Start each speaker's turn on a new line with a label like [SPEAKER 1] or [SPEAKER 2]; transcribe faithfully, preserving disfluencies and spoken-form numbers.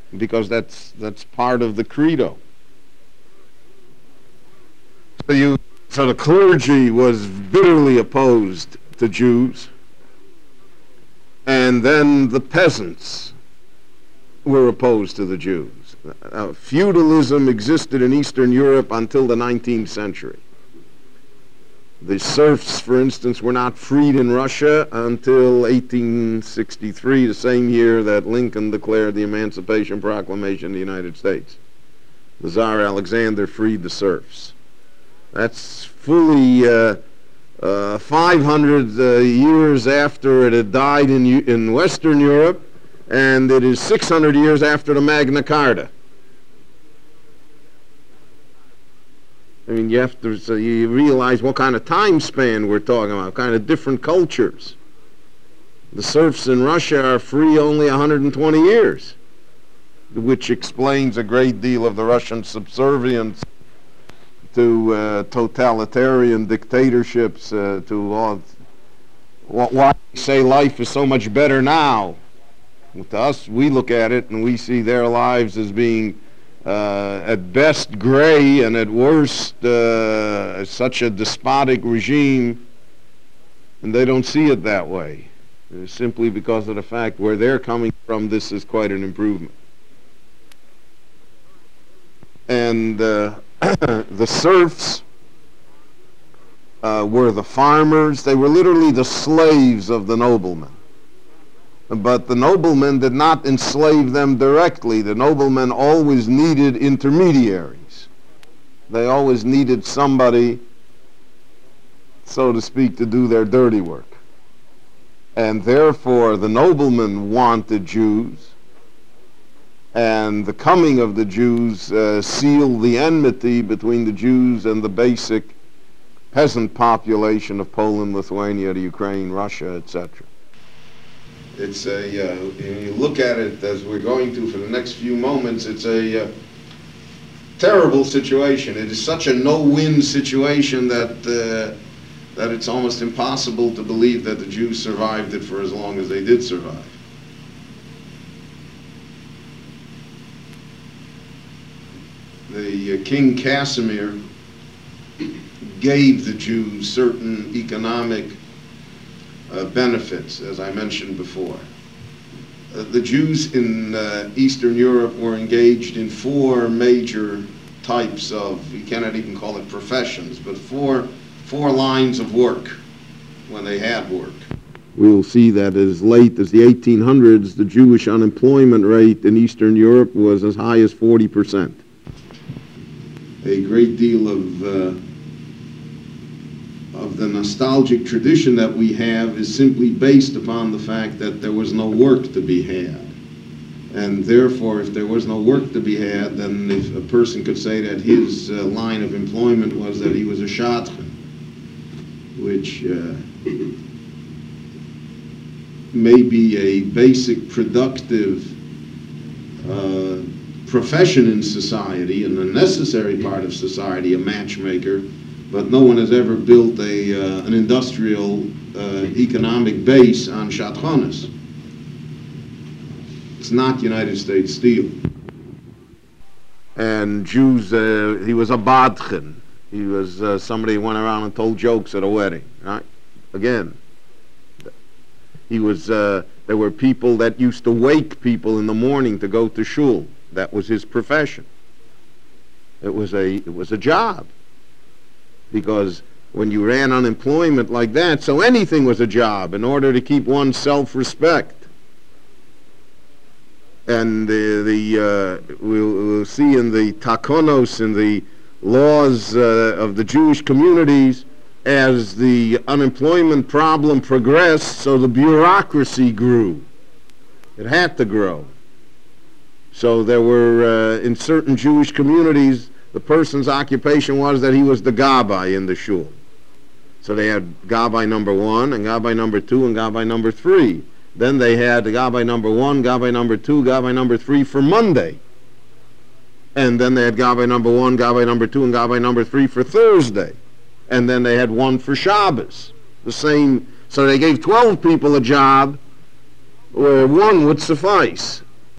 [SPEAKER 1] because that's that's part of the credo. So you, so the clergy was bitterly opposed to Jews, and then the peasants were opposed to the Jews. Uh, feudalism existed in Eastern Europe until the nineteenth century. The serfs, for instance, were not freed in Russia until eighteen sixty-three, the same year that Lincoln declared the Emancipation Proclamation of the United States. The Tsar Alexander freed the serfs. That's fully uh, uh, five hundred uh, years after it had died in, in Western Europe, and it is six hundred years after the Magna Carta. I mean, you have to, so you realize what kind of time span we're talking about, kind of different cultures. The serfs in Russia are free only one hundred twenty years, which explains a great deal of the Russian subservience to uh, totalitarian dictatorships, uh, to all, why they say life is so much better now. To us, we look at it and we see their lives as being uh, at best gray and at worst uh, such a despotic regime, and they don't see it that way. It's simply because of the fact where they're coming from, this is quite an improvement. And uh, the serfs uh, were the farmers. They were literally the slaves of the noblemen. But the noblemen did not enslave them directly. The noblemen always needed intermediaries. They always needed somebody, so to speak, to do their dirty work. And therefore the noblemen wanted Jews, and the coming of the Jews uh, sealed the enmity between the Jews and the basic peasant population of Poland, Lithuania, the Ukraine, Russia, et cetera. It's a, uh, you look at it as we're going to for the next few moments, it's a uh, terrible situation. It is such a no-win situation that, uh, that it's almost impossible to believe that the Jews survived it for as long as they did survive. The uh, King Casimir gave the Jews certain economic uh, benefits, as I mentioned before. Uh, the Jews in uh, Eastern Europe were engaged in four major types of, you cannot even call it professions, but four, four lines of work when they had work. We'll see that as late as the eighteen hundreds, the Jewish unemployment rate in Eastern Europe was as high as forty percent. A great deal of uh, of the nostalgic tradition that we have is simply based upon the fact that there was no work to be had. And therefore, if there was no work to be had, then if a person could say that his uh, line of employment was that he was a shadchan, which uh, may be a basic productive uh, profession in society and a necessary part of society, a matchmaker, but no one has ever built a, uh, an industrial uh, economic base on shadchanis. It's not United States Steel. And Jews, uh, he was a badchen. He was uh, somebody who went around and told jokes at a wedding, right? Again, he was, uh, there were people that used to wake people in the morning to go to shul. That was his profession. It was a, it was a job. Because when you ran unemployment like that, so anything was a job in order to keep one's self-respect. And the, the uh, we'll, we'll see in the takonos, in the laws uh, of the Jewish communities, as the unemployment problem progressed, so the bureaucracy grew. It had to grow. So there were, uh, in certain Jewish communities, the person's occupation was that he was the gabbai in the shul. So they had gabbai number one, and gabbai number two, and gabbai number three. Then they had the gabbai number one, gabbai number two, gabbai number three for Monday. And then they had gabbai number one, gabbai number two, and gabbai number three for Thursday. And then they had one for Shabbos. The same, so they gave twelve people a job where one would suffice.